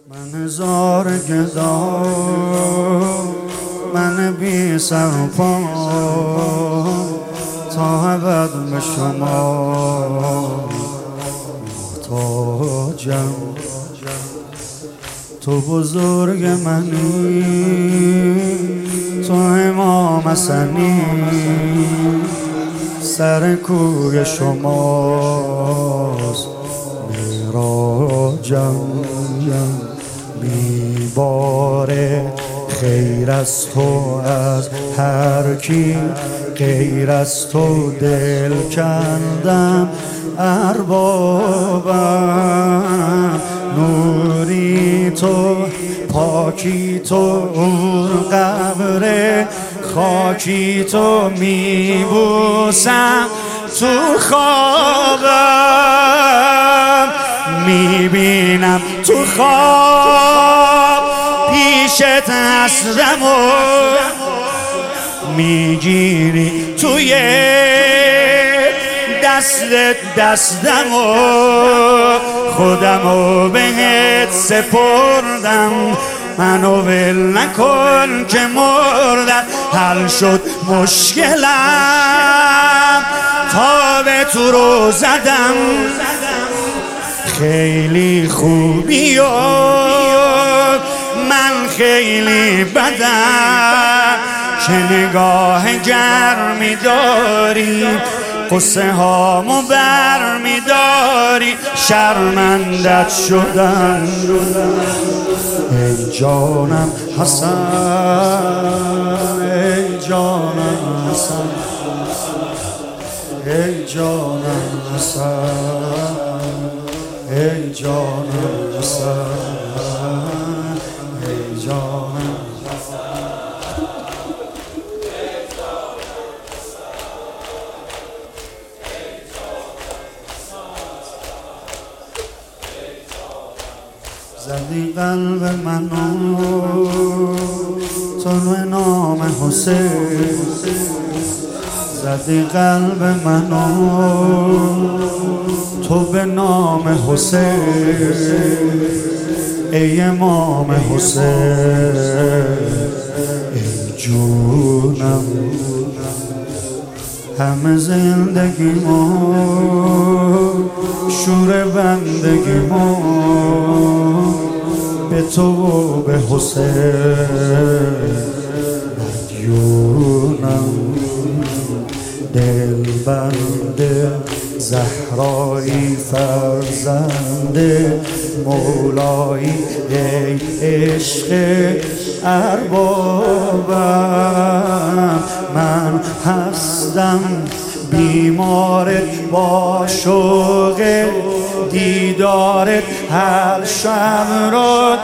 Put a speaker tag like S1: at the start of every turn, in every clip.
S1: من هزار گدا، من بی سر و پا، تا ابد به شما محتاجم. تو بزرگ منی، تو امام حسنی، سر کوی شماست معراجم. میباره خیر از تو از هر کی، غیر از تو دل کندم اربابم. نوری تو، پاکی تو، قبر خاکی تو، میبوسم تو خوابم. میبینم تو خواب پیشت هستم و میگیری توی دستت دستم و خودم و بهت سپردم. منو ول نکن که مردم. حل شد مشکلم، تا به تو رو زدم. خیلی خوبی و من خیلی بدم، که نگاه گرمی داری، قصه هامو بر میداری. شرمندت شدم ای جانم حسن، ای جانم حسن، ای جانم حسن، ای جانم حسن، ای جانم زدی قلب منو تو به نام حسین، زدی قلب منو تو به نام حسین. ای امام حسین، ای جونم، همه زندگیمو شور بندگیمو به تو و به حسین مدیونم. دل بنده زهرایی فرزنده مولایی، ای عشق اربابم. من هستم بیمارت با شوق دیدارت، هر شب رو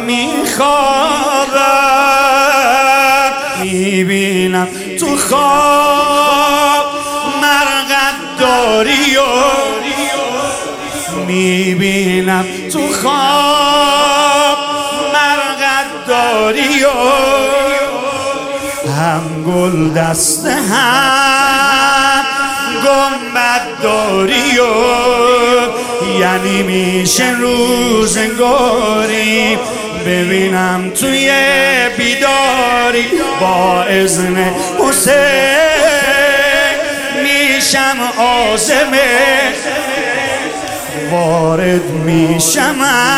S1: میخوابم. میبینم تو خواب مرقد داری و میبینم تو خواب مرقد داری و هم گل دست هم گنبد داری و یعنی میشه روزگاری ببینم توی بیداری. با اذن حسین میشم عازمه، وارد میشم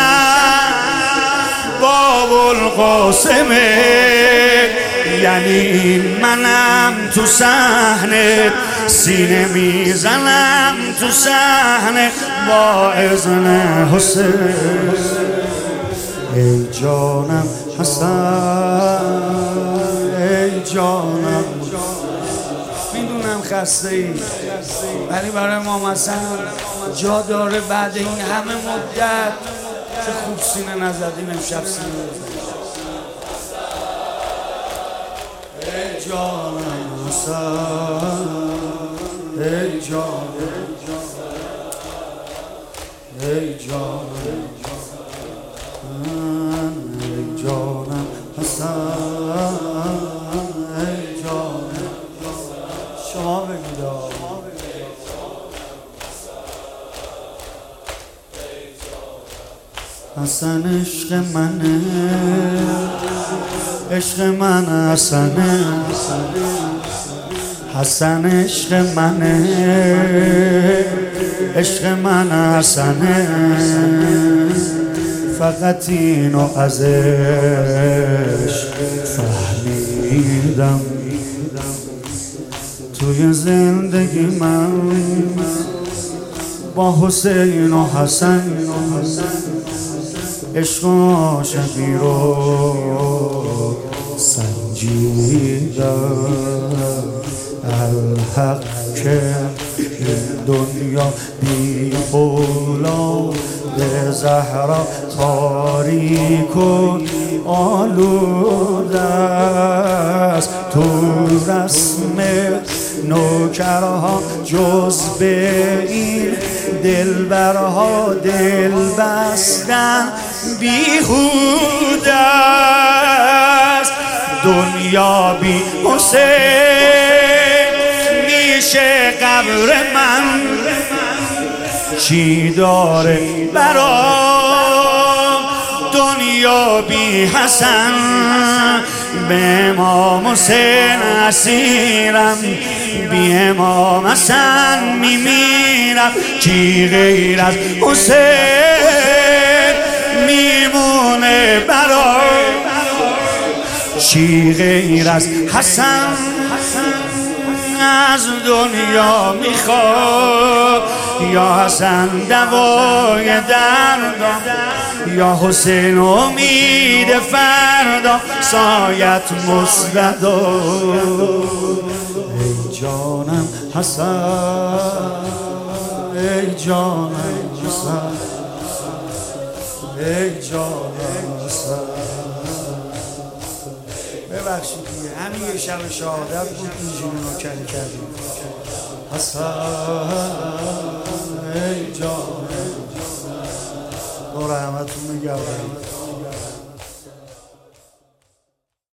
S1: باب القاسمه. یعنی این منم تو صحنه، سینه میزنم تو صحنه با اذن حسین. ای جانم حسن، ای جانم. میدونم خسته ای، ولی برای امام حسن جا داره بعد این همه مدت. چه خوب سینه نزدیم امشب سینه نزدیم. ای جانم حسن، ای جانم، ای جانم، ای جانم حسن، ای جانم. شما بگید حسن عشق منه، عشق من حسنه، حسن عشق منه، عشق من حسنه. فقط اینو از عشق فهمیدم توی زندگی من با حسین و حسن عشق و عاشقی رو سنجیدم. الحق که این دنیا بی اولاد زهرا تاریک و آلوده است. تو رسم نوکرها جز به این دلبرها دل بستن بیهوده است. دنیا بی حسین میشه قبر من، چی داره برام دنیا بی حسن؟ به امام حسین اسیرم، بی امام حسن میمیرم. کی غیر از حسین میمونه برام؟ چی غیر از حسن از دنیا میخواد؟ یا حسن دوای دردم، یا حسین امید فردا سایت مصددا. ای جانم حسن، ای جانم حسن، ای جانم حسن. ببخشید دیگه، همین یه شب شهادت بود اینجوری نوکری کردیم. حسن ای جانم، با رحمتون میگردم.